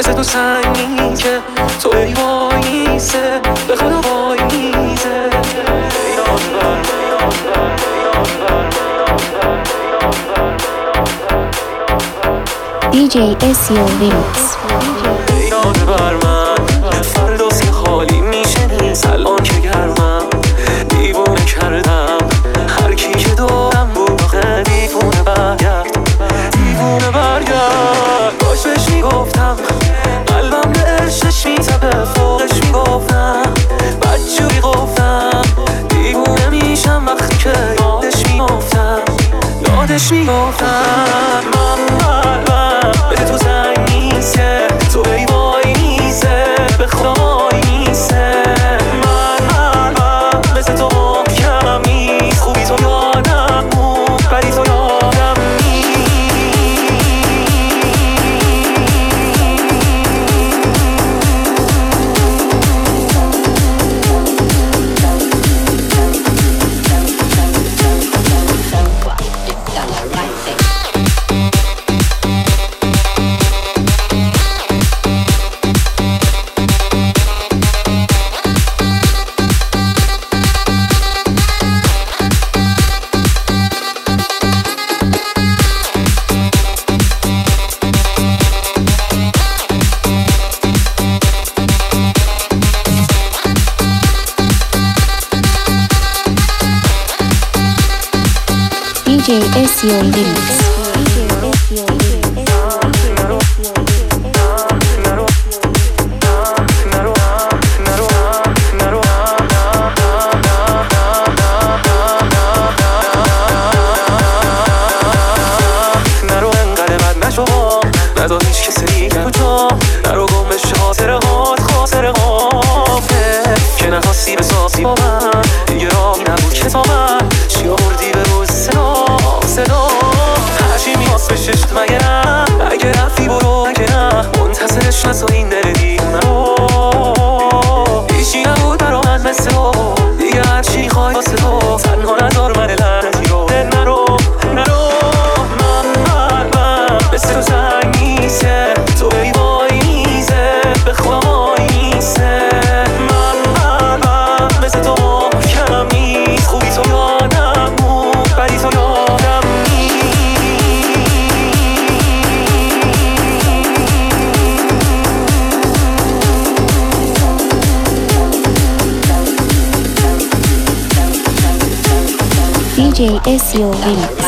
مثل تو سنگی که تو ای وایسه به خدا وایسه. DJ SEO Remix. یاد بر من فرداست که خالی میشه نیست الان که گرمم دیوونه کردم هر کی که دارم بود آخه دیوونه برگرد دیوونه برگرد باش بهش میگفتم قلبم به عشقش میتبه فوقش میگفتم بدجوری گفتم دیوونه میشم وقتی که یادش میگفتم بده تو زنگ نیسته تو ای وایسه به خدا وایسه. من مثل تو محکمم نیست خوبی تو یادم بود بدی تو یادم DJ SEO Remix. نرو انقدر بد نشو نذار هیچ کسی دیگر تو نرو گم بشه خاطره هات که نخواستی بسازی با من دیگه راهی نبود که تا من چی آوردی به روز صدا هرچی میخواست بششت مگه نه اگه رفتی برو اگه نه منتظرش نسا این دل دیونه رو هیچی نبود برا من مثل تو دیگه هرچی میخوای واسه تو تنها نذار من لعنتی رو نرو من مثل تو زنگ نیسته تو ای وایسه به خدا وایسه. من مثل تو محکمم نیست خوبی تو یادم بود بدی تو یادم DJ SEO Remix.